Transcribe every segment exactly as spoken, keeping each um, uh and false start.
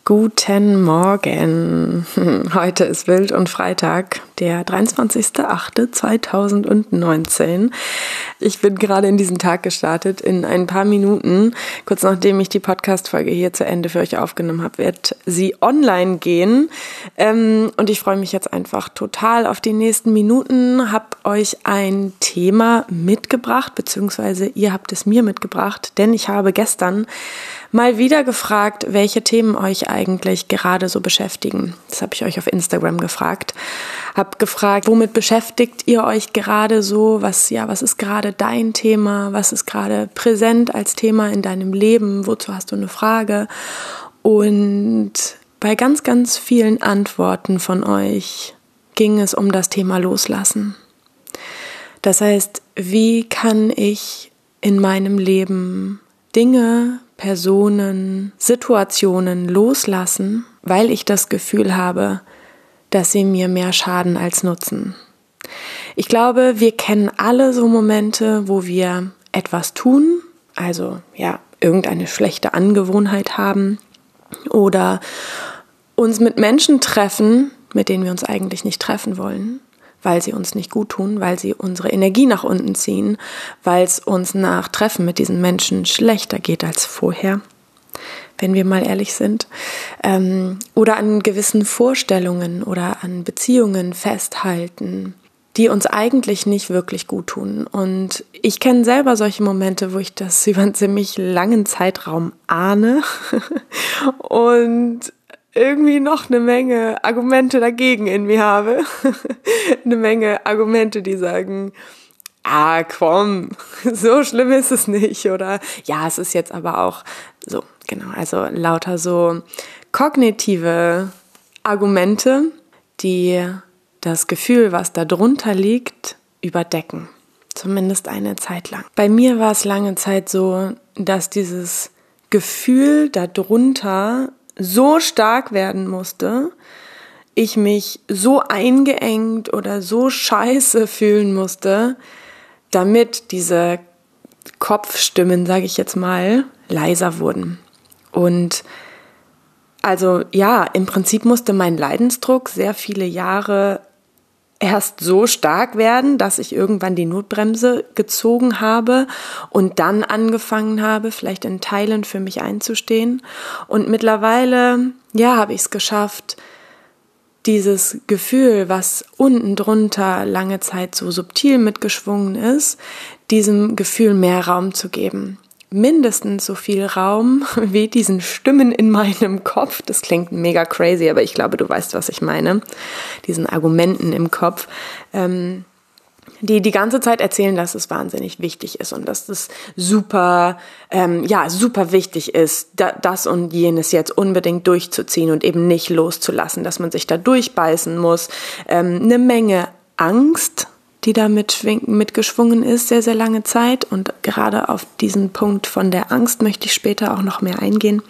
Guten Morgen. Heute ist Wild und Freitag, der dreiundzwanzigster achte zweitausendneunzehn. Ich bin gerade in diesen Tag gestartet. In ein paar Minuten, kurz nachdem ich die Podcast-Folge hier zu Ende für euch aufgenommen habe, wird sie online gehen. Und ich freue mich jetzt einfach total auf die nächsten Minuten. Habe euch ein Thema mitgebracht, beziehungsweise ihr habt es mir mitgebracht, denn ich habe gestern mal wieder gefragt, welche Themen euch eigentlich gerade so beschäftigen. Das habe ich euch auf Instagram gefragt. Hab gefragt, womit beschäftigt ihr euch gerade so? Was, ja, was ist gerade dein Thema? Was ist gerade präsent als Thema in deinem Leben? Wozu hast du eine Frage? Und bei ganz, ganz vielen Antworten von euch ging es um das Thema Loslassen. Das heißt, wie kann ich in meinem Leben Dinge, Personen, Situationen loslassen, weil ich das Gefühl habe, dass sie mir mehr schaden als nutzen. Ich glaube, wir kennen alle so Momente, wo wir etwas tun, also ja, irgendeine schlechte Angewohnheit haben oder uns mit Menschen treffen, mit denen wir uns eigentlich nicht treffen wollen, weil sie uns nicht gut tun, weil sie unsere Energie nach unten ziehen, weil es uns nach Treffen mit diesen Menschen schlechter geht als vorher, wenn wir mal ehrlich sind, ähm, oder an gewissen Vorstellungen oder an Beziehungen festhalten, die uns eigentlich nicht wirklich gut tun. Und ich kenne selber solche Momente, wo ich das über einen ziemlich langen Zeitraum ahne und irgendwie noch eine Menge Argumente dagegen in mir habe. Eine Menge Argumente, die sagen, ah komm, so schlimm ist es nicht. Oder ja, es ist jetzt aber auch so, genau, also lauter so kognitive Argumente, die das Gefühl, was da drunter liegt, überdecken. Zumindest eine Zeit lang. Bei mir war es lange Zeit so, dass dieses Gefühl darunter so stark werden musste, ich mich so eingeengt oder so scheiße fühlen musste, damit diese Kopfstimmen, sage ich jetzt mal, leiser wurden. Und also ja, im Prinzip musste mein Leidensdruck sehr viele Jahre erst so stark werden, dass ich irgendwann die Notbremse gezogen habe und dann angefangen habe, vielleicht in Teilen für mich einzustehen. Und mittlerweile, ja, habe ich es geschafft, dieses Gefühl, was unten drunter lange Zeit so subtil mitgeschwungen ist, diesem Gefühl mehr Raum zu geben. Mindestens so viel Raum wie diesen Stimmen in meinem Kopf. Das klingt mega crazy, aber ich glaube, du weißt, was ich meine. Diesen Argumenten im Kopf, ähm, die die ganze Zeit erzählen, dass es wahnsinnig wichtig ist und dass es super, ähm, ja, super wichtig ist, da, das und jenes jetzt unbedingt durchzuziehen und eben nicht loszulassen, dass man sich da durchbeißen muss. Ähm, eine Menge Angst, die da mitgeschwungen ist, sehr, sehr lange Zeit. Und gerade auf diesen Punkt von der Angst möchte ich später auch noch mehr eingehen.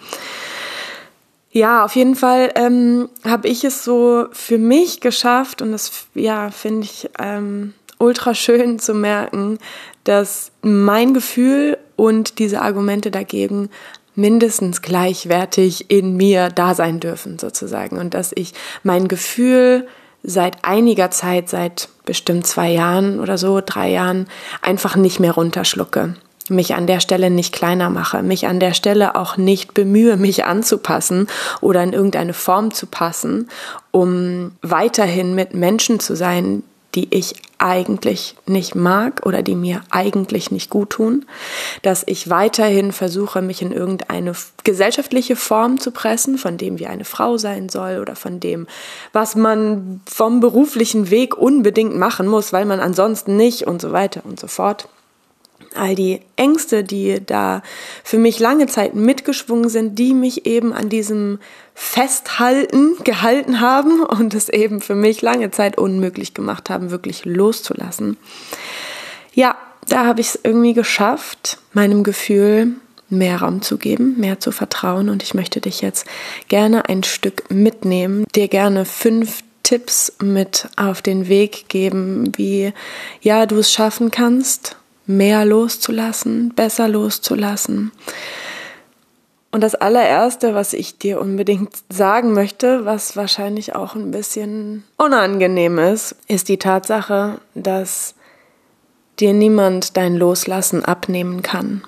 Ja, auf jeden Fall ähm, habe ich es so für mich geschafft und das ja, finde ich ähm, ultra schön zu merken, dass mein Gefühl und diese Argumente dagegen mindestens gleichwertig in mir da sein dürfen sozusagen und dass ich mein Gefühl seit einiger Zeit, seit bestimmt zwei Jahren oder so, drei Jahren, einfach nicht mehr runterschlucke, mich an der Stelle nicht kleiner mache, mich an der Stelle auch nicht bemühe, mich anzupassen oder in irgendeine Form zu passen, um weiterhin mit Menschen zu sein, die ich eigentlich nicht mag oder die mir eigentlich nicht gut tun, dass ich weiterhin versuche, mich in irgendeine gesellschaftliche Form zu pressen, von dem wie eine Frau sein soll oder von dem, was man vom beruflichen Weg unbedingt machen muss, weil man ansonsten nicht und so weiter und so fort. All die Ängste, die da für mich lange Zeit mitgeschwungen sind, die mich eben an diesem Festhalten gehalten haben und es eben für mich lange Zeit unmöglich gemacht haben, wirklich loszulassen. Ja, da habe ich es irgendwie geschafft, meinem Gefühl mehr Raum zu geben, mehr zu vertrauen und ich möchte dich jetzt gerne ein Stück mitnehmen, dir gerne fünf Tipps mit auf den Weg geben, wie ja du es schaffen kannst, mehr loszulassen, besser loszulassen Und das allererste, was ich dir unbedingt sagen möchte, was wahrscheinlich auch ein bisschen unangenehm ist, ist die Tatsache, dass dir niemand dein Loslassen abnehmen kann.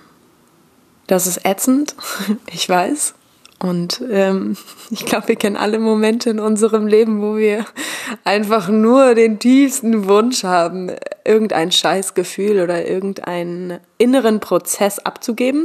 Das ist ätzend, ich weiß. Und ähm, ich glaube, wir kennen alle Momente in unserem Leben, wo wir einfach nur den tiefsten Wunsch haben, irgendein Scheißgefühl oder irgendeinen inneren Prozess abzugeben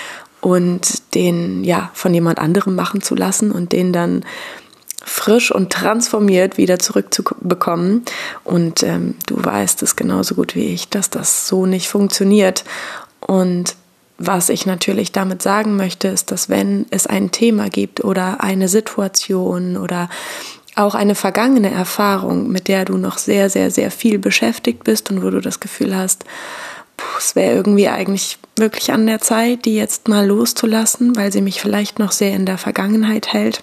und den ja von jemand anderem machen zu lassen und den dann frisch und transformiert wieder zurückzubekommen. Und ähm, du weißt es genauso gut wie ich, dass das so nicht funktioniert. Und was ich natürlich damit sagen möchte, ist, dass wenn es ein Thema gibt oder eine Situation oder auch eine vergangene Erfahrung, mit der du noch sehr, sehr, sehr viel beschäftigt bist und wo du das Gefühl hast, puh, es wäre irgendwie eigentlich wirklich an der Zeit, die jetzt mal loszulassen, weil sie mich vielleicht noch sehr in der Vergangenheit hält,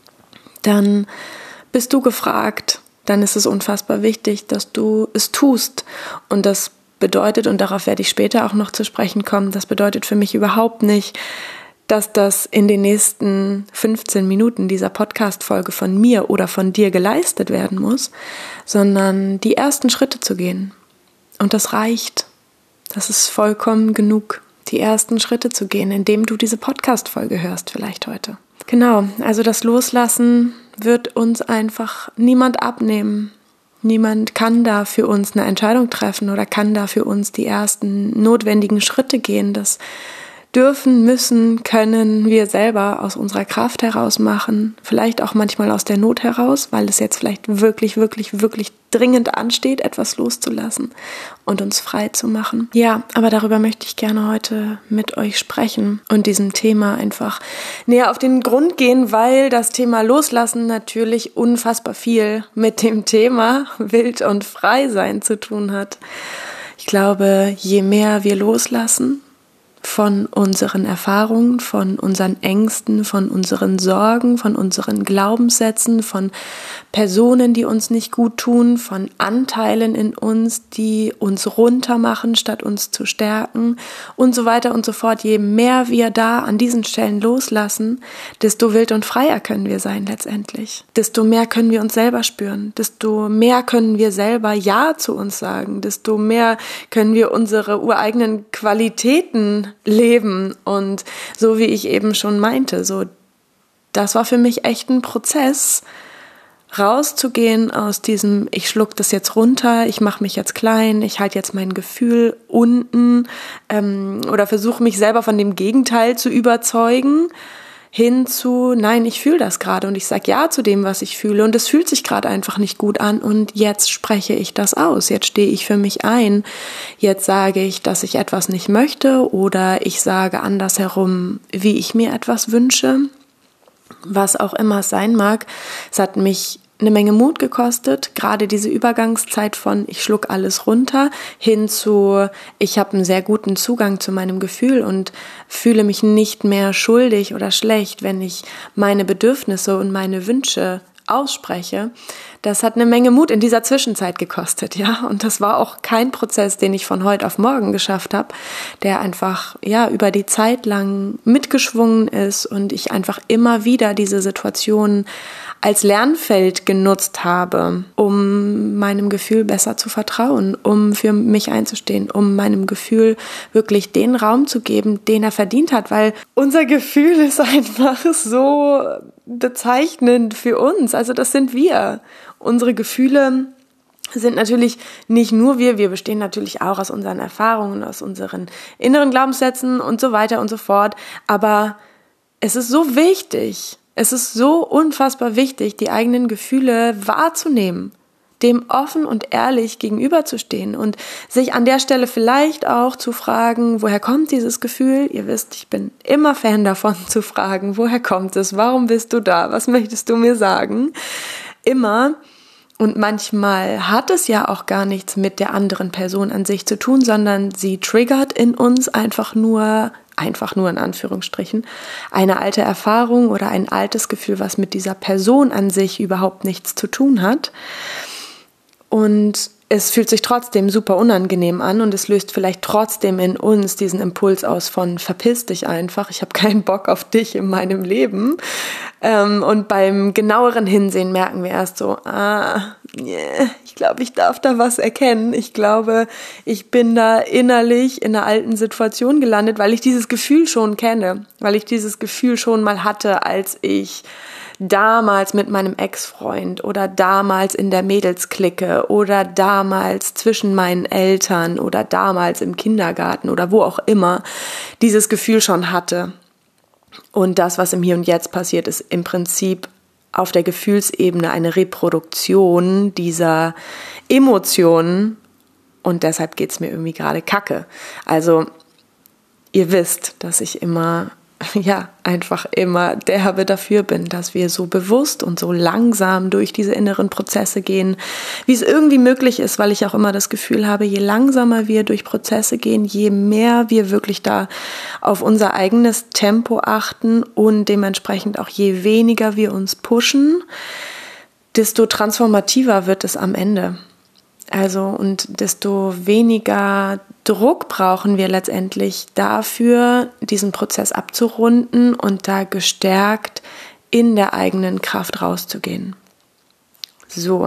dann bist du gefragt, dann ist es unfassbar wichtig, dass du es tust. Und das bedeutet, und darauf werde ich später auch noch zu sprechen kommen, das bedeutet für mich überhaupt nicht, dass das in den nächsten fünfzehn Minuten dieser Podcast-Folge von mir oder von dir geleistet werden muss, sondern die ersten Schritte zu gehen. Und das reicht. Das ist vollkommen genug, die ersten Schritte zu gehen, indem du diese Podcast-Folge hörst vielleicht heute. Genau, also das Loslassen wird uns einfach niemand abnehmen. Niemand kann da für uns eine Entscheidung treffen oder kann da für uns die ersten notwendigen Schritte gehen. Das dürfen, müssen, können wir selber aus unserer Kraft heraus machen. Vielleicht auch manchmal aus der Not heraus, weil es jetzt vielleicht wirklich, wirklich, wirklich dringend ansteht, etwas loszulassen und uns frei zu machen. Ja, aber darüber möchte ich gerne heute mit euch sprechen und diesem Thema einfach näher auf den Grund gehen, weil das Thema Loslassen natürlich unfassbar viel mit dem Thema wild und frei sein zu tun hat. Ich glaube, je mehr wir loslassen von unseren Erfahrungen, von unseren Ängsten, von unseren Sorgen, von unseren Glaubenssätzen, von Personen, die uns nicht gut tun, von Anteilen in uns, die uns runtermachen, statt uns zu stärken und so weiter und so fort. Je mehr wir da an diesen Stellen loslassen, desto wild und freier können wir sein letztendlich. Desto mehr können wir uns selber spüren, desto mehr können wir selber Ja zu uns sagen, desto mehr können wir unsere ureigenen Qualitäten leben. Und so wie ich eben schon meinte, so das war für mich echt ein Prozess, rauszugehen aus diesem, ich schluck das jetzt runter, ich mache mich jetzt klein, ich halte jetzt mein Gefühl unten ähm, oder versuche mich selber von dem Gegenteil zu überzeugen, hin zu, nein, ich fühle das gerade und ich sage Ja zu dem, was ich fühle und es fühlt sich gerade einfach nicht gut an und jetzt spreche ich das aus, jetzt stehe ich für mich ein, jetzt sage ich, dass ich etwas nicht möchte oder ich sage andersherum, wie ich mir etwas wünsche, was auch immer es sein mag. Es hat mich eine Menge Mut gekostet, gerade diese Übergangszeit von ich schluck alles runter hin zu ich habe einen sehr guten Zugang zu meinem Gefühl und fühle mich nicht mehr schuldig oder schlecht, wenn ich meine Bedürfnisse und meine Wünsche ausspreche. Das hat eine Menge Mut in dieser Zwischenzeit gekostet, ja, und das war auch kein Prozess, den ich von heute auf morgen geschafft habe, der einfach ja über die Zeit lang mitgeschwungen ist und ich einfach immer wieder diese Situation als Lernfeld genutzt habe, um meinem Gefühl besser zu vertrauen, um für mich einzustehen, um meinem Gefühl wirklich den Raum zu geben, den er verdient hat, weil unser Gefühl ist einfach so bezeichnend für uns. Also das sind wir. Unsere Gefühle sind natürlich nicht nur wir, wir bestehen natürlich auch aus unseren Erfahrungen, aus unseren inneren Glaubenssätzen und so weiter und so fort. Aber es ist so wichtig, es ist so unfassbar wichtig, die eigenen Gefühle wahrzunehmen, dem offen und ehrlich gegenüberzustehen und sich an der Stelle vielleicht auch zu fragen, woher kommt dieses Gefühl? Ihr wisst, ich bin immer Fan davon zu fragen, woher kommt es? Warum bist du da? Was möchtest du mir sagen? Immer. Und manchmal hat es ja auch gar nichts mit der anderen Person an sich zu tun, sondern sie triggert in uns einfach nur, einfach nur in Anführungsstrichen, eine alte Erfahrung oder ein altes Gefühl, was mit dieser Person an sich überhaupt nichts zu tun hat. Und es fühlt sich trotzdem super unangenehm an und es löst vielleicht trotzdem in uns diesen Impuls aus von verpiss dich einfach, ich habe keinen Bock auf dich in meinem Leben. Und beim genaueren Hinsehen merken wir erst so, ah, yeah, ich glaube, ich darf da was erkennen. Ich glaube, ich bin da innerlich in einer alten Situation gelandet, weil ich dieses Gefühl schon kenne, weil ich dieses Gefühl schon mal hatte, als ich damals mit meinem Ex-Freund oder damals in der Mädelsklicke oder damals zwischen meinen Eltern oder damals im Kindergarten oder wo auch immer dieses Gefühl schon hatte. Und das, was im Hier und Jetzt passiert, ist im Prinzip auf der Gefühlsebene eine Reproduktion dieser Emotionen und deshalb geht's mir irgendwie gerade kacke. Also ihr wisst, dass ich immer ja, einfach immer derbe dafür bin, dass wir so bewusst und so langsam durch diese inneren Prozesse gehen, wie es irgendwie möglich ist, weil ich auch immer das Gefühl habe, je langsamer wir durch Prozesse gehen, je mehr wir wirklich da auf unser eigenes Tempo achten und dementsprechend auch je weniger wir uns pushen, desto transformativer wird es am Ende. Also und desto weniger Druck brauchen wir letztendlich dafür, diesen Prozess abzurunden und da gestärkt in der eigenen Kraft rauszugehen. So.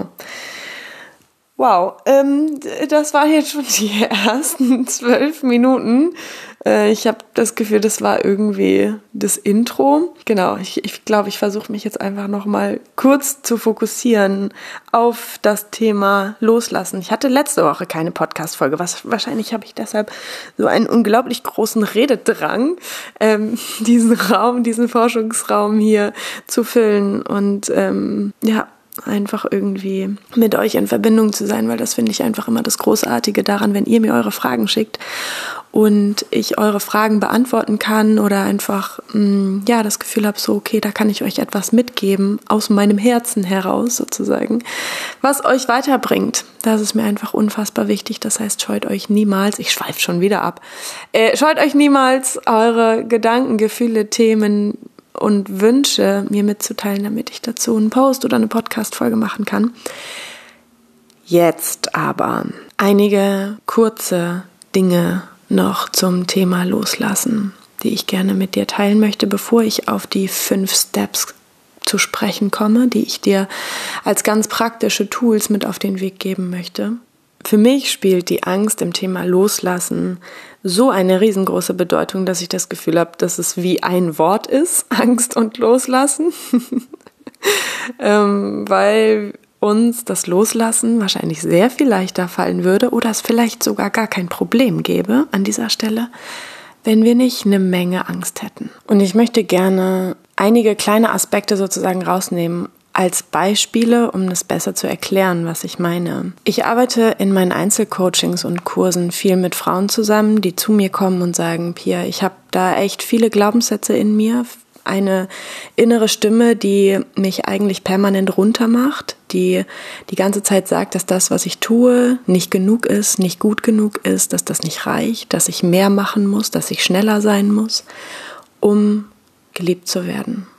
Wow, ähm, das waren jetzt schon die ersten zwölf Minuten. Äh, ich habe das Gefühl, das war irgendwie das Intro. Genau, ich glaube, ich, glaub, ich versuche mich jetzt einfach nochmal kurz zu fokussieren auf das Thema Loslassen. Ich hatte letzte Woche keine Podcast-Folge, was wahrscheinlich habe ich deshalb so einen unglaublich großen Rededrang, ähm, diesen Raum, diesen Forschungsraum hier zu füllen und ähm, ja, einfach irgendwie mit euch in Verbindung zu sein, weil das finde ich einfach immer das Großartige daran, wenn ihr mir eure Fragen schickt und ich eure Fragen beantworten kann oder einfach mh, ja das Gefühl habe, so okay, da kann ich euch etwas mitgeben, aus meinem Herzen heraus sozusagen, was euch weiterbringt. Das ist mir einfach unfassbar wichtig, das heißt, scheut euch niemals, ich schweife schon wieder ab, äh, scheut euch niemals eure Gedanken, Gefühle, Themen und Wünsche mir mitzuteilen, damit ich dazu einen Post oder eine Podcast-Folge machen kann. Jetzt aber einige kurze Dinge noch zum Thema Loslassen, die ich gerne mit dir teilen möchte, bevor ich auf die fünf Steps zu sprechen komme, die ich dir als ganz praktische Tools mit auf den Weg geben möchte. Für mich spielt die Angst im Thema Loslassen so eine riesengroße Bedeutung, dass ich das Gefühl habe, dass es wie ein Wort ist, Angst und Loslassen, ähm, weil uns das Loslassen wahrscheinlich sehr viel leichter fallen würde oder es vielleicht sogar gar kein Problem gäbe an dieser Stelle, wenn wir nicht eine Menge Angst hätten. Und ich möchte gerne einige kleine Aspekte sozusagen rausnehmen, als Beispiele, um das besser zu erklären, was ich meine. Ich arbeite in meinen Einzelcoachings und Kursen viel mit Frauen zusammen, die zu mir kommen und sagen, Pia, ich habe da echt viele Glaubenssätze in mir, eine innere Stimme, die mich eigentlich permanent runtermacht, die die ganze Zeit sagt, dass das, was ich tue, nicht genug ist, nicht gut genug ist, dass das nicht reicht, dass ich mehr machen muss, dass ich schneller sein muss, um geliebt zu werden.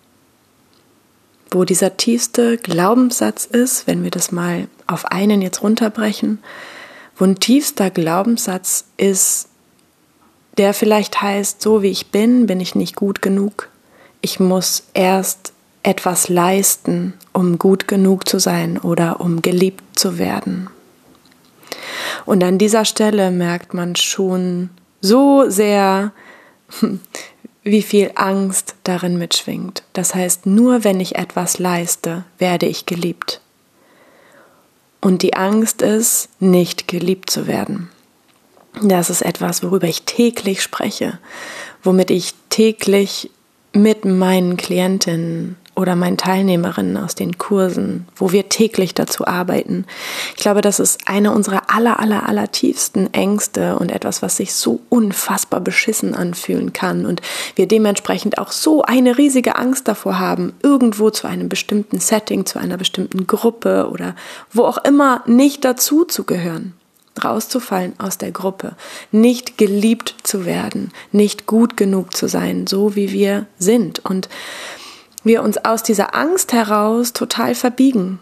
Wo dieser tiefste Glaubenssatz ist, wenn wir das mal auf einen jetzt runterbrechen, wo ein tiefster Glaubenssatz ist, der vielleicht heißt, so wie ich bin, bin ich nicht gut genug. Ich muss erst etwas leisten, um gut genug zu sein oder um geliebt zu werden. Und an dieser Stelle merkt man schon so sehr, wie viel Angst darin mitschwingt. Das heißt, nur wenn ich etwas leiste, werde ich geliebt. Und die Angst ist, nicht geliebt zu werden. Das ist etwas, worüber ich täglich spreche, womit ich täglich mit meinen Klientinnen oder meinen Teilnehmerinnen aus den Kursen, wo wir täglich dazu arbeiten. Ich glaube, das ist eine unserer aller, aller, aller tiefsten Ängste und etwas, was sich so unfassbar beschissen anfühlen kann und wir dementsprechend auch so eine riesige Angst davor haben, irgendwo zu einem bestimmten Setting, zu einer bestimmten Gruppe oder wo auch immer nicht dazu zu gehören. Rauszufallen aus der Gruppe, nicht geliebt zu werden, nicht gut genug zu sein, so wie wir sind und wir uns aus dieser Angst heraus total verbiegen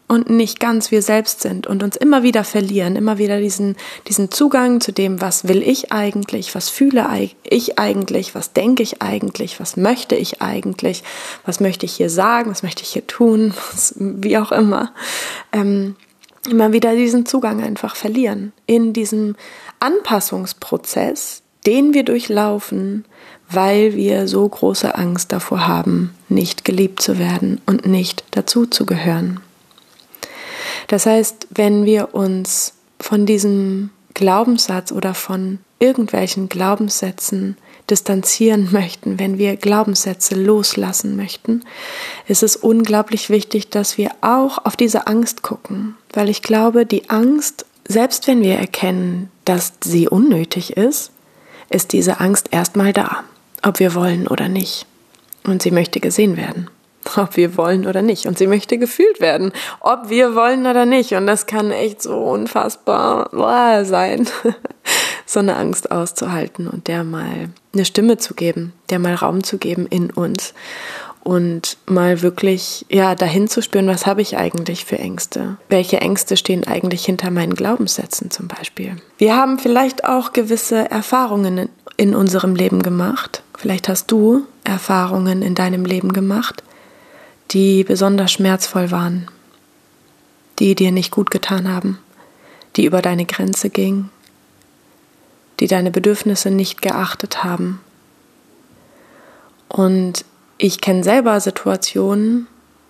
und nicht ganz wir selbst sind und uns immer wieder verlieren, immer wieder diesen, diesen Zugang zu dem, was will ich eigentlich, was fühle ich eigentlich, was denke ich eigentlich, was möchte ich eigentlich, was möchte ich hier sagen, was möchte ich hier tun, was, wie auch immer, ähm, immer wieder diesen Zugang einfach verlieren in diesem Anpassungsprozess, den wir durchlaufen, weil wir so große Angst davor haben, nicht geliebt zu werden und nicht dazuzugehören. Das heißt, wenn wir uns von diesem Glaubenssatz oder von irgendwelchen Glaubenssätzen distanzieren möchten, wenn wir Glaubenssätze loslassen möchten, ist es unglaublich wichtig, dass wir auch auf diese Angst gucken. Weil ich glaube, die Angst, selbst wenn wir erkennen, dass sie unnötig ist, ist diese Angst erstmal da, ob wir wollen oder nicht. Und sie möchte gesehen werden. Ob wir wollen oder nicht. Und sie möchte gefühlt werden, ob wir wollen oder nicht. Und das kann echt so unfassbar boah, sein, so eine Angst auszuhalten und der mal eine Stimme zu geben, der mal Raum zu geben in uns und mal wirklich ja dahin zu spüren, was habe ich eigentlich für Ängste? Welche Ängste stehen eigentlich hinter meinen Glaubenssätzen zum Beispiel? Wir haben vielleicht auch gewisse Erfahrungen in unserem Leben gemacht. Vielleicht hast du Erfahrungen in deinem Leben gemacht, die besonders schmerzvoll waren, die dir nicht gut getan haben, die über deine Grenze gingen, die deine Bedürfnisse nicht geachtet haben. Und ich kenne selber Situationen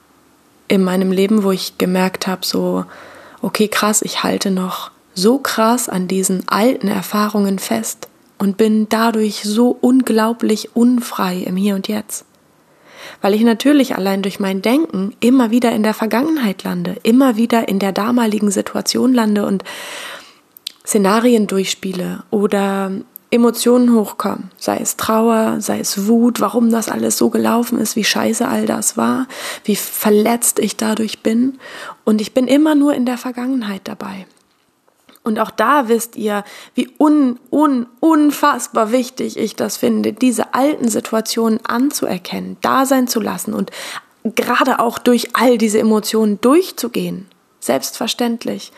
in meinem Leben, wo ich gemerkt habe, so, okay, krass, ich halte noch so krass an diesen alten Erfahrungen fest und bin dadurch so unglaublich unfrei im Hier und Jetzt. Weil ich natürlich allein durch mein Denken immer wieder in der Vergangenheit lande, immer wieder in der damaligen Situation lande und Szenarien durchspiele oder Emotionen hochkommen, sei es Trauer, sei es Wut, warum das alles so gelaufen ist, wie scheiße all das war, wie verletzt ich dadurch bin. Und ich bin immer nur in der Vergangenheit dabei. Und auch da wisst ihr, wie un, un, unfassbar wichtig ich das finde, diese alten Situationen anzuerkennen, da sein zu lassen und gerade auch durch all diese Emotionen durchzugehen. Selbstverständlich.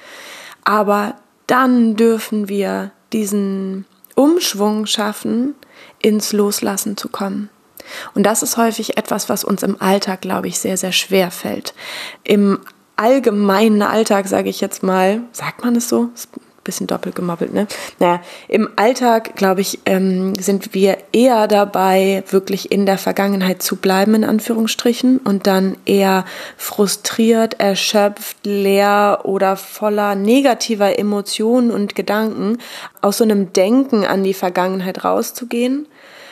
Aber dann dürfen wir diesen Umschwung schaffen, ins Loslassen zu kommen. Und das ist häufig etwas, was uns im Alltag, glaube ich, sehr, sehr schwer fällt. Im allgemeinen Alltag, sage ich jetzt mal, sagt man es so? Ist ein bisschen doppelt gemoppelt, ne? Naja, im Alltag, glaube ich, ähm, sind wir eher dabei, wirklich in der Vergangenheit zu bleiben, in Anführungsstrichen, und dann eher frustriert, erschöpft, leer oder voller negativer Emotionen und Gedanken aus so einem Denken an die Vergangenheit rauszugehen.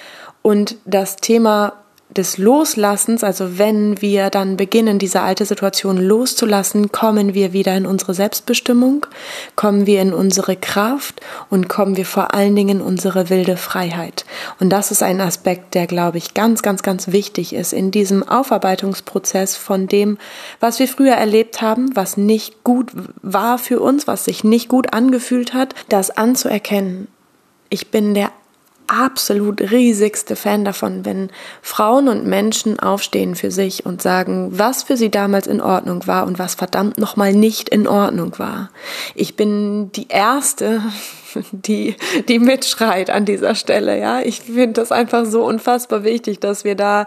Und das Thema des Loslassens, also wenn wir dann beginnen, diese alte Situation loszulassen, kommen wir wieder in unsere Selbstbestimmung, kommen wir in unsere Kraft und kommen wir vor allen Dingen in unsere wilde Freiheit. Und das ist ein Aspekt, der, glaube ich, ganz, ganz, ganz wichtig ist in diesem Aufarbeitungsprozess von dem, was wir früher erlebt haben, was nicht gut war für uns, was sich nicht gut angefühlt hat, das anzuerkennen. Ich bin der absolut riesigste Fan davon, wenn Frauen und Menschen aufstehen für sich und sagen, was für sie damals in Ordnung war und was verdammt nochmal nicht in Ordnung war. Ich bin die Erste, die, die mitschreit an dieser Stelle, ja. Ich finde das einfach so unfassbar wichtig, dass wir da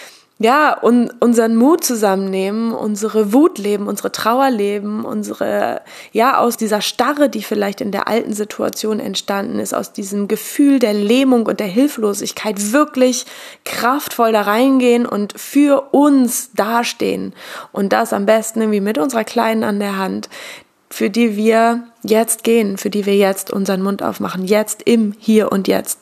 ja, un, unseren Mut zusammennehmen, unsere Wut leben, unsere Trauer leben, unsere, ja, aus dieser Starre, die vielleicht in der alten Situation entstanden ist, aus diesem Gefühl der Lähmung und der Hilflosigkeit wirklich kraftvoll da reingehen und für uns dastehen. Und das am besten irgendwie mit unserer Kleinen an der Hand, für die wir jetzt gehen, für die wir jetzt unseren Mund aufmachen, jetzt im Hier und Jetzt.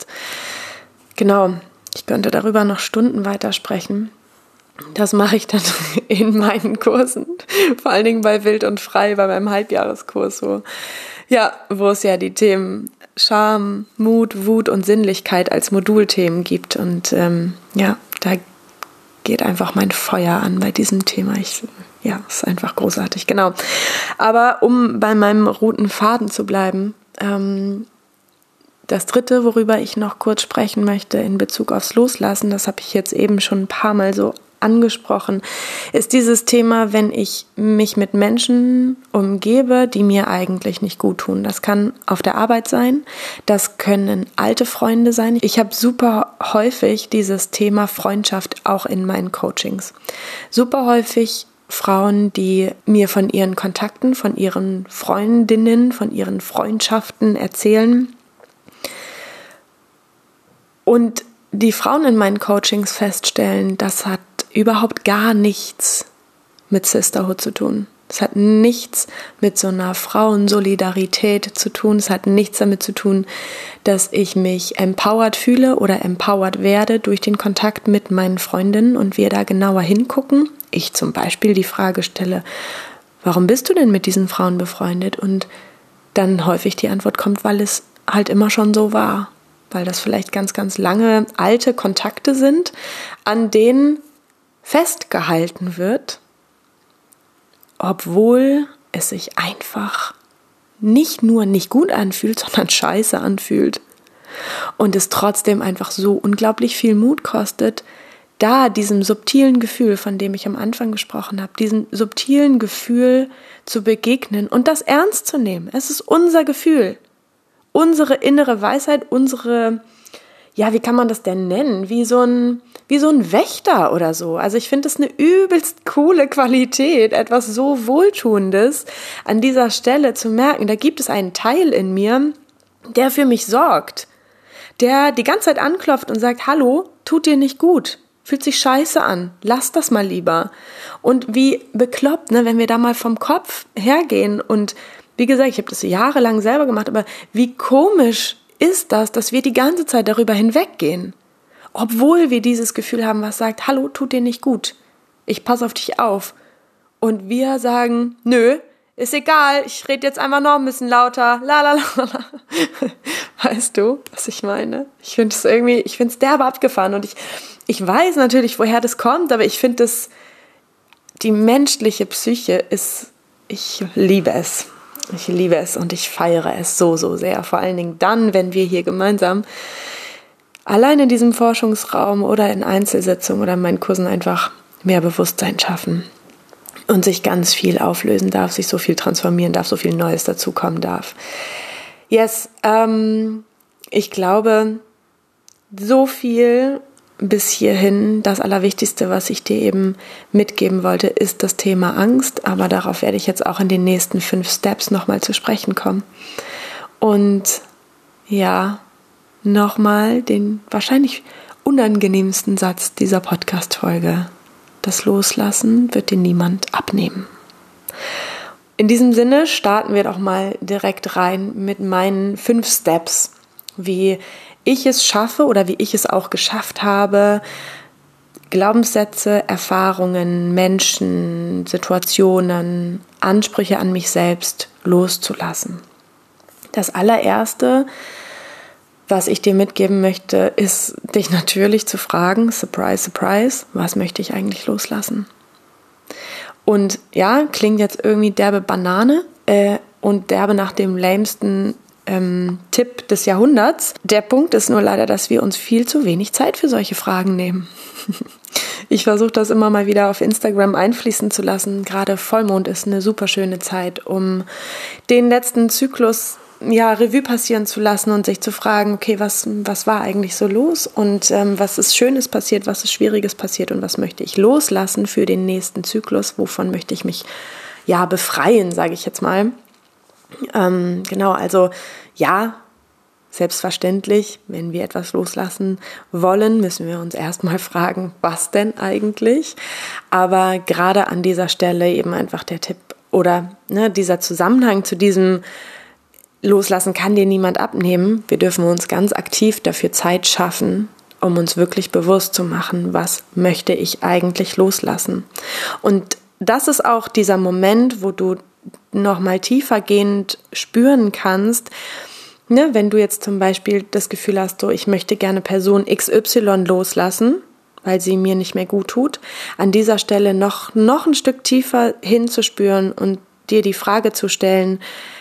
Genau, ich könnte darüber noch Stunden weitersprechen. Das mache ich dann in meinen Kursen, vor allen Dingen bei Wild und Frei, bei meinem Halbjahreskurs, wo, ja, wo es ja die Themen Scham, Mut, Wut und Sinnlichkeit als Modulthemen gibt. Und ähm, ja, da geht einfach mein Feuer an bei diesem Thema. Ich, ja, ist einfach großartig, genau. Aber um bei meinem roten Faden zu bleiben, ähm, das Dritte, worüber ich noch kurz sprechen möchte in Bezug aufs Loslassen, das habe ich jetzt eben schon ein paar Mal so angesprochen, ist dieses Thema, wenn ich mich mit Menschen umgebe, die mir eigentlich nicht gut tun. Das kann auf der Arbeit sein, das können alte Freunde sein. Ich habe super häufig dieses Thema Freundschaft auch in meinen Coachings. Super häufig Frauen, die mir von ihren Kontakten, von ihren Freundinnen, von ihren Freundschaften erzählen. Und die Frauen in meinen Coachings feststellen, das hat überhaupt gar nichts mit Sisterhood zu tun. Es hat nichts mit so einer Frauensolidarität zu tun. Es hat nichts damit zu tun, dass ich mich empowered fühle oder empowered werde durch den Kontakt mit meinen Freundinnen und wir da genauer hingucken. Ich zum Beispiel die Frage stelle, warum bist du denn mit diesen Frauen befreundet? Und dann häufig die Antwort kommt, weil es halt immer schon so war. Weil das vielleicht ganz, ganz lange alte Kontakte sind, an denen festgehalten wird, obwohl es sich einfach nicht nur nicht gut anfühlt, sondern scheiße anfühlt. Und es trotzdem einfach so unglaublich viel Mut kostet, da diesem subtilen Gefühl, von dem ich am Anfang gesprochen habe, diesem subtilen Gefühl zu begegnen und das ernst zu nehmen. Es ist unser Gefühl, unsere innere Weisheit, unsere, ja, wie kann man das denn nennen? Wie so ein, wie so ein Wächter oder so. Also ich finde es eine übelst coole Qualität, etwas so Wohltuendes an dieser Stelle zu merken. Da gibt es einen Teil in mir, der für mich sorgt, der die ganze Zeit anklopft und sagt, hallo, tut dir nicht gut, fühlt sich scheiße an, lass das mal lieber. Und wie bekloppt, ne, wenn wir da mal vom Kopf hergehen und wie gesagt, ich habe das jahrelang selber gemacht, aber wie komisch ist das, dass wir die ganze Zeit darüber hinweggehen, obwohl wir dieses Gefühl haben, was sagt, hallo, tut dir nicht gut, ich passe auf dich auf. Und wir sagen, nö, ist egal, ich rede jetzt einfach noch ein bisschen lauter, la la la la. Weißt du, was ich meine? Ich finde es irgendwie, ich finde es derbe abgefahren und ich, ich weiß natürlich, woher das kommt, aber ich finde das, die menschliche Psyche ist, ich liebe es. Ich liebe es und ich feiere es so, so sehr. Vor allen Dingen dann, wenn wir hier gemeinsam allein in diesem Forschungsraum oder in Einzelsitzungen oder in meinen Kursen einfach mehr Bewusstsein schaffen und sich ganz viel auflösen darf, sich so viel transformieren darf, so viel Neues dazukommen darf. Yes, ähm, ich glaube, so viel bis hierhin. Das Allerwichtigste, was ich dir eben mitgeben wollte, ist das Thema Angst, aber darauf werde ich jetzt auch in den nächsten fünf Steps nochmal zu sprechen kommen. Und ja, nochmal den wahrscheinlich unangenehmsten Satz dieser Podcast-Folge. Das Loslassen wird dir niemand abnehmen. In diesem Sinne starten wir doch mal direkt rein mit meinen fünf Steps, wie ich es schaffe oder wie ich es auch geschafft habe, Glaubenssätze, Erfahrungen, Menschen, Situationen, Ansprüche an mich selbst loszulassen. Das allererste, was ich dir mitgeben möchte, ist, dich natürlich zu fragen, surprise, surprise, was möchte ich eigentlich loslassen? Und ja, klingt jetzt irgendwie derbe Banane äh, und derbe nach dem lamesten ähm, Tipp des Jahrhunderts. Der Punkt ist nur leider, dass wir uns viel zu wenig Zeit für solche Fragen nehmen. Ich versuche das immer mal wieder auf Instagram einfließen zu lassen. Gerade Vollmond ist eine super schöne Zeit, um den letzten Zyklus ja, Revue passieren zu lassen und sich zu fragen, okay, was, was war eigentlich so los und ähm, was ist Schönes passiert, was ist Schwieriges passiert und was möchte ich loslassen für den nächsten Zyklus, wovon möchte ich mich ja befreien, sage ich jetzt mal. Ähm, genau, also ja, selbstverständlich, wenn wir etwas loslassen wollen, müssen wir uns erstmal fragen, was denn eigentlich? Aber gerade an dieser Stelle eben einfach der Tipp oder ne, dieser Zusammenhang zu diesem Loslassen kann dir niemand abnehmen. Wir dürfen uns ganz aktiv dafür Zeit schaffen, um uns wirklich bewusst zu machen, was möchte ich eigentlich loslassen. Und das ist auch dieser Moment, wo du nochmal tiefergehend spüren kannst, ne, wenn du jetzt zum Beispiel das Gefühl hast, so, ich möchte gerne Person X Y loslassen, weil sie mir nicht mehr gut tut, an dieser Stelle noch, noch ein Stück tiefer hinzuspüren und dir die Frage zu stellen,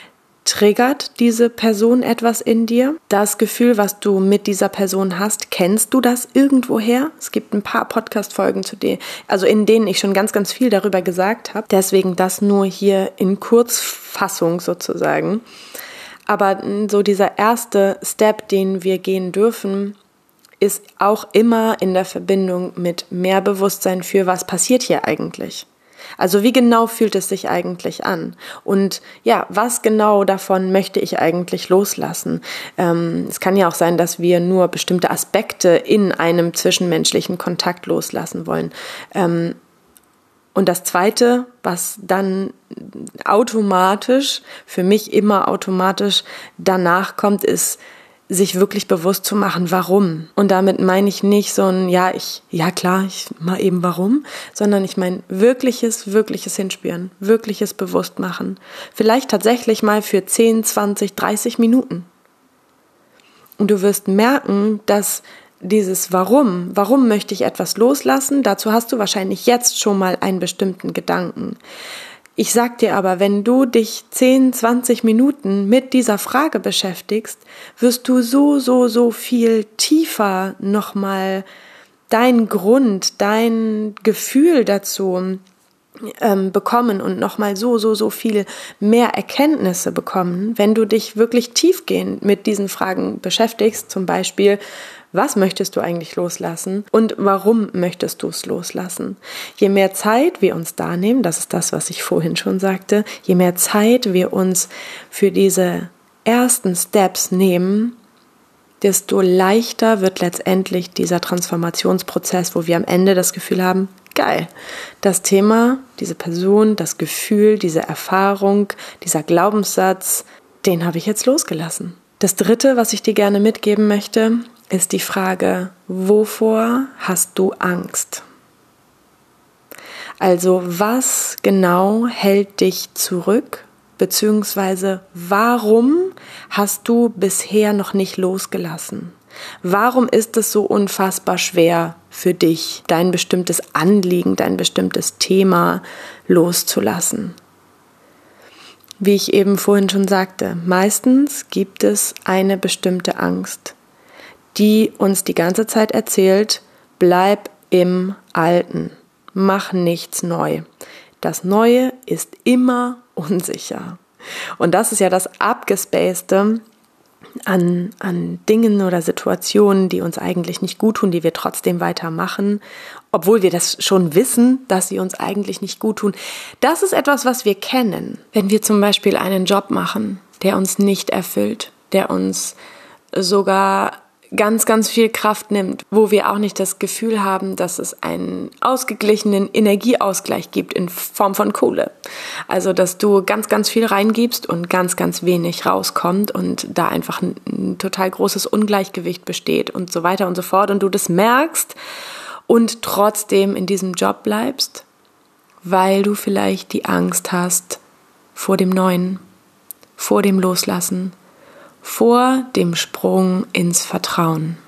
Triggert diese Person etwas in dir? Das Gefühl, was du mit dieser Person hast, kennst du das irgendwoher? Es gibt ein paar Podcast-Folgen zu dir, also in denen ich schon ganz, ganz viel darüber gesagt habe. Deswegen das nur hier in Kurzfassung sozusagen. Aber so dieser erste Step, den wir gehen dürfen, ist auch immer in der Verbindung mit mehr Bewusstsein für, was passiert hier eigentlich. Also wie genau fühlt es sich eigentlich an? Und ja, was genau davon möchte ich eigentlich loslassen? Ähm, es kann ja auch sein, dass wir nur bestimmte Aspekte in einem zwischenmenschlichen Kontakt loslassen wollen. Ähm, und das Zweite, was dann automatisch, für mich immer automatisch danach kommt, ist, sich wirklich bewusst zu machen, warum. Und damit meine ich nicht so ein, ja, ich, ja klar, ich mal eben warum, sondern ich meine wirkliches, wirkliches Hinspüren, wirkliches Bewusstmachen. Vielleicht tatsächlich mal für zehn, zwanzig, dreißig Minuten. Und du wirst merken, dass dieses Warum, warum möchte ich etwas loslassen, dazu hast du wahrscheinlich jetzt schon mal einen bestimmten Gedanken. Ich sag dir aber, wenn du dich zehn, zwanzig Minuten mit dieser Frage beschäftigst, wirst du so, so, so viel tiefer nochmal dein Grund, dein Gefühl dazu ähm, bekommen und nochmal so, so, so viel mehr Erkenntnisse bekommen, wenn du dich wirklich tiefgehend mit diesen Fragen beschäftigst, zum Beispiel, was möchtest du eigentlich loslassen und warum möchtest du es loslassen? Je mehr Zeit wir uns da nehmen, das ist das, was ich vorhin schon sagte, je mehr Zeit wir uns für diese ersten Steps nehmen, desto leichter wird letztendlich dieser Transformationsprozess, wo wir am Ende das Gefühl haben, geil, das Thema, diese Person, das Gefühl, diese Erfahrung, dieser Glaubenssatz, den habe ich jetzt losgelassen. Das Dritte, was ich dir gerne mitgeben möchte, ist die Frage, wovor hast du Angst? Also was genau hält dich zurück, beziehungsweise warum hast du bisher noch nicht losgelassen? Warum ist es so unfassbar schwer für dich, dein bestimmtes Anliegen, dein bestimmtes Thema loszulassen? Wie ich eben vorhin schon sagte, meistens gibt es eine bestimmte Angst, die uns die ganze Zeit erzählt, bleib im Alten, mach nichts neu. Das Neue ist immer unsicher. Und das ist ja das Abgespacede an, an Dingen oder Situationen, die uns eigentlich nicht gut tun, die wir trotzdem weitermachen, obwohl wir das schon wissen, dass sie uns eigentlich nicht gut tun. Das ist etwas, was wir kennen. Wenn wir zum Beispiel einen Job machen, der uns nicht erfüllt, der uns sogar ganz, ganz viel Kraft nimmt, wo wir auch nicht das Gefühl haben, dass es einen ausgeglichenen Energieausgleich gibt in Form von Kohle. Also, dass du ganz, ganz viel reingibst und ganz, ganz wenig rauskommt und da einfach ein, ein total großes Ungleichgewicht besteht und so weiter und so fort und du das merkst und trotzdem in diesem Job bleibst, weil du vielleicht die Angst hast vor dem Neuen, vor dem Loslassen, vor dem Sprung ins Vertrauen.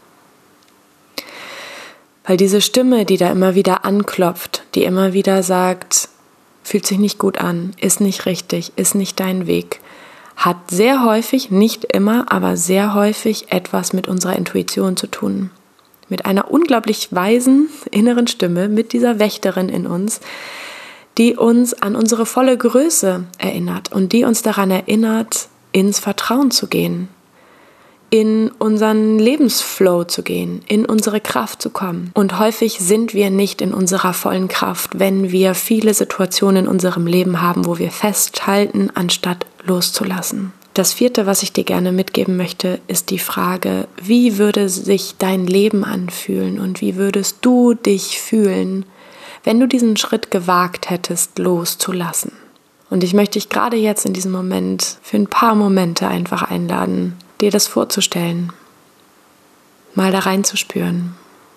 Weil diese Stimme, die da immer wieder anklopft, die immer wieder sagt, fühlt sich nicht gut an, ist nicht richtig, ist nicht dein Weg, hat sehr häufig, nicht immer, aber sehr häufig etwas mit unserer Intuition zu tun. Mit einer unglaublich weisen inneren Stimme, mit dieser Wächterin in uns, die uns an unsere volle Größe erinnert und die uns daran erinnert, ins Vertrauen zu gehen, in unseren Lebensflow zu gehen, in unsere Kraft zu kommen. Und häufig sind wir nicht in unserer vollen Kraft, wenn wir viele Situationen in unserem Leben haben, wo wir festhalten, anstatt loszulassen. Das Vierte, was ich dir gerne mitgeben möchte, ist die Frage, wie würde sich dein Leben anfühlen und wie würdest du dich fühlen, wenn du diesen Schritt gewagt hättest, loszulassen? Und ich möchte dich gerade jetzt in diesem Moment für ein paar Momente einfach einladen, dir das vorzustellen, mal da reinzuspüren.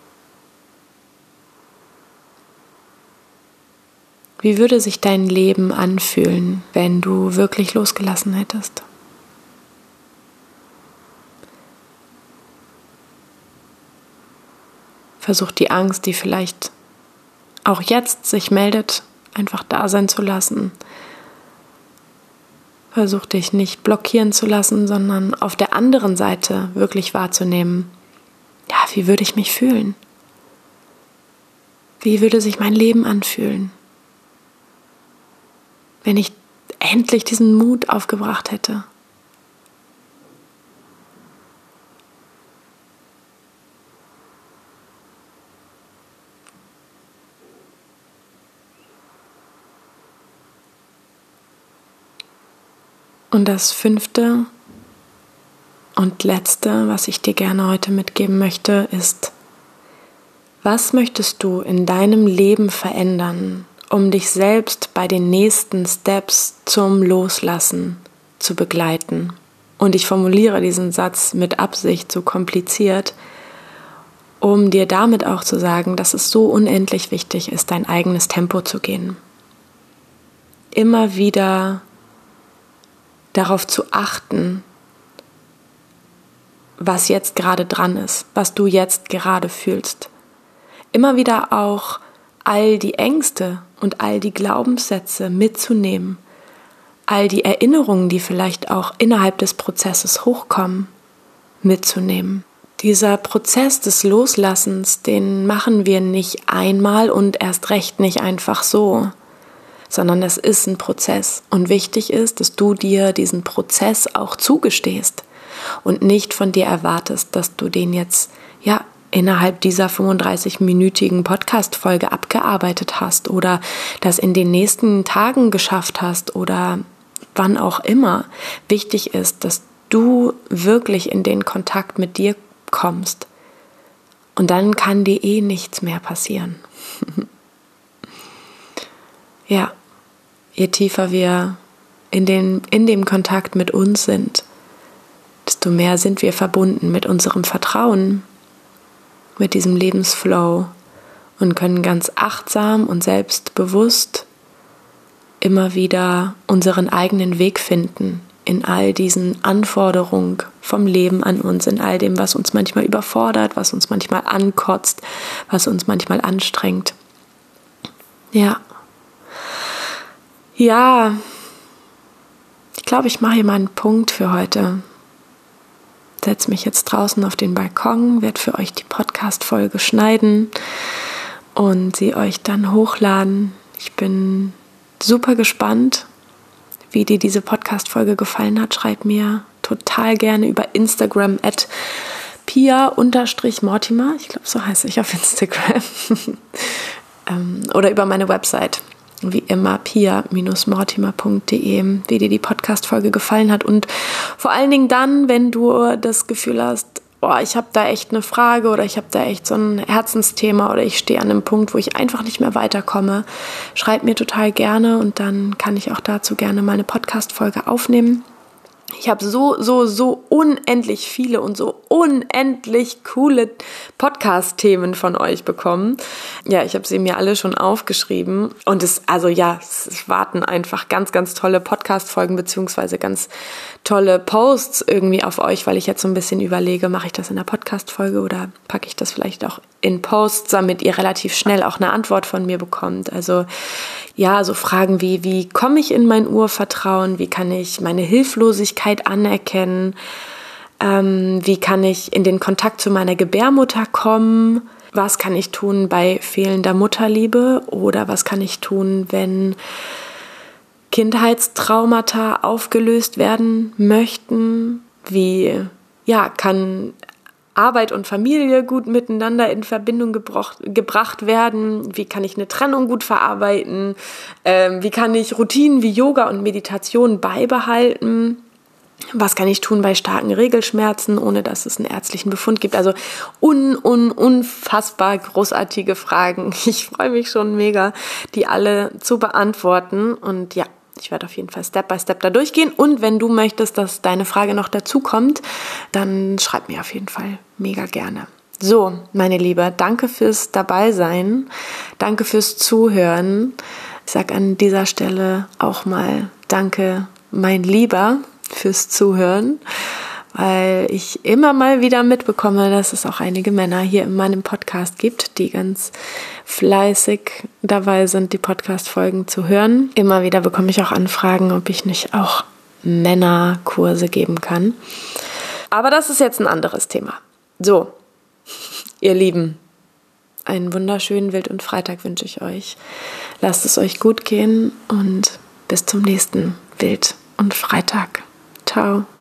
Wie würde sich dein Leben anfühlen, wenn du wirklich losgelassen hättest? Versuch die Angst, die vielleicht auch jetzt sich meldet, einfach da sein zu lassen. Versuch dich nicht blockieren zu lassen, sondern auf der anderen Seite wirklich wahrzunehmen, ja, wie würde ich mich fühlen? Wie würde sich mein Leben anfühlen, wenn ich endlich diesen Mut aufgebracht hätte? Und das fünfte und letzte, was ich dir gerne heute mitgeben möchte, ist: Was möchtest du in deinem Leben verändern, um dich selbst bei den nächsten Steps zum Loslassen zu begleiten? Und ich formuliere diesen Satz mit Absicht so kompliziert, um dir damit auch zu sagen, dass es so unendlich wichtig ist, dein eigenes Tempo zu gehen. Immer wieder darauf zu achten, was jetzt gerade dran ist, was du jetzt gerade fühlst. Immer wieder auch all die Ängste und all die Glaubenssätze mitzunehmen, all die Erinnerungen, die vielleicht auch innerhalb des Prozesses hochkommen, mitzunehmen. Dieser Prozess des Loslassens, den machen wir nicht einmal und erst recht nicht einfach so, sondern es ist ein Prozess. Und wichtig ist, dass du dir diesen Prozess auch zugestehst und nicht von dir erwartest, dass du den jetzt ja innerhalb dieser fünfunddreißig-minütigen Podcast-Folge abgearbeitet hast oder das in den nächsten Tagen geschafft hast oder wann auch immer. Wichtig ist, dass du wirklich in den Kontakt mit dir kommst. Und dann kann dir eh nichts mehr passieren. Ja, je tiefer wir in, den, in dem Kontakt mit uns sind, desto mehr sind wir verbunden mit unserem Vertrauen, mit diesem Lebensflow und können ganz achtsam und selbstbewusst immer wieder unseren eigenen Weg finden in all diesen Anforderungen vom Leben an uns, in all dem, was uns manchmal überfordert, was uns manchmal ankotzt, was uns manchmal anstrengt. Ja. Ja, ich glaube, ich mache hier mal einen Punkt für heute. Setze mich jetzt draußen auf den Balkon, werde für euch die Podcast-Folge schneiden und sie euch dann hochladen. Ich bin super gespannt, wie dir diese Podcast-Folge gefallen hat. Schreib mir total gerne über Instagram at pia-mortimer, ich glaube, so heiße ich auf Instagram, oder über meine Website. Wie immer pia-mortimer punkt de, wie dir die Podcast-Folge gefallen hat. Und vor allen Dingen dann, wenn du das Gefühl hast, oh, ich habe da echt eine Frage oder ich habe da echt so ein Herzensthema oder ich stehe an einem Punkt, wo ich einfach nicht mehr weiterkomme, schreib mir total gerne und dann kann ich auch dazu gerne mal eine Podcast-Folge aufnehmen. Ich habe so, so, so unendlich viele und so unendlich coole Podcast-Themen von euch bekommen. Ja, ich habe sie mir alle schon aufgeschrieben. Und es, also ja, es warten einfach ganz, ganz tolle Podcast-Folgen beziehungsweise ganz tolle Posts irgendwie auf euch, weil ich jetzt so ein bisschen überlege, mache ich das in der Podcast-Folge oder packe ich das vielleicht auch in Posts, damit ihr relativ schnell auch eine Antwort von mir bekommt. Also ja, so Fragen wie, wie komme ich in mein Urvertrauen? Wie kann ich meine Hilflosigkeit anerkennen? Ähm, wie kann ich in den Kontakt zu meiner Gebärmutter kommen? Was kann ich tun bei fehlender Mutterliebe? Oder was kann ich tun, wenn Kindheitstraumata aufgelöst werden möchten? Wie, ja, kann Arbeit und Familie gut miteinander in Verbindung gebroch, gebracht werden? Wie kann ich eine Trennung gut verarbeiten? Ähm, wie kann ich Routinen wie Yoga und Meditation beibehalten? Was kann ich tun bei starken Regelschmerzen, ohne dass es einen ärztlichen Befund gibt? Also un, un, unfassbar großartige Fragen. Ich freue mich schon mega, die alle zu beantworten. Und ja, ich werde auf jeden Fall Step by Step da durchgehen. Und wenn du möchtest, dass deine Frage noch dazu kommt, dann schreib mir auf jeden Fall mega gerne. So, meine Liebe, danke fürs Dabeisein. Danke fürs Zuhören. Ich sage an dieser Stelle auch mal danke, mein Lieber, fürs Zuhören, weil ich immer mal wieder mitbekomme, dass es auch einige Männer hier in meinem Podcast gibt, die ganz fleißig dabei sind, die Podcast-Folgen zu hören. Immer wieder bekomme ich auch Anfragen, ob ich nicht auch Männerkurse geben kann. Aber das ist jetzt ein anderes Thema. So, ihr Lieben, einen wunderschönen Wild- und Freitag wünsche ich euch. Lasst es euch gut gehen und bis zum nächsten Wild- und Freitag. Ciao.